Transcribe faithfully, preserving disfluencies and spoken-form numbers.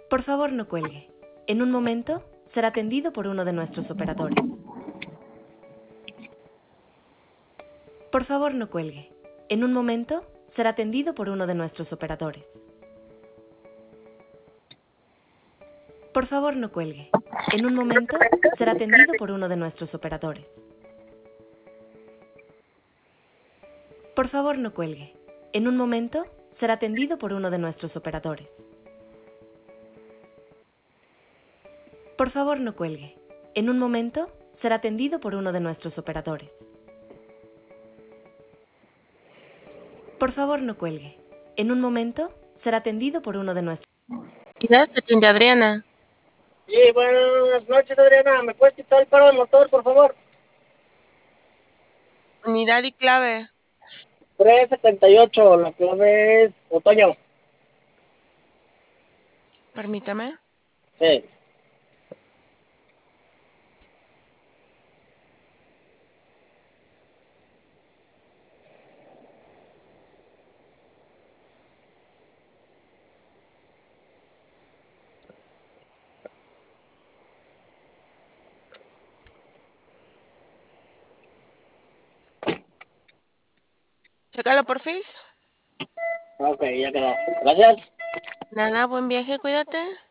Por favor, no cuelgue. En un momento será atendido por uno de nuestros operadores. Por favor, no cuelgue. En un momento será atendido por uno de nuestros operadores. Por favor, no cuelgue. En un momento será atendido por uno de nuestros operadores. Por favor, no cuelgue. En un momento será atendido por uno de nuestros operadores. Por favor, no cuelgue. En un momento será atendido por uno de nuestros operadores. Por favor, no cuelgue. En un momento será atendido por uno de nuestros... Ya se atiende Adriana. Sí, buenas noches, Adriana. ¿Me puedes quitar el paro del motor, por favor? Unidad y clave. trescientos setenta y ocho, la clave es otoño. Permítame. Sí. Chécalo por Face. Ok, ya quedó. Gracias. Nada, buen viaje, cuídate.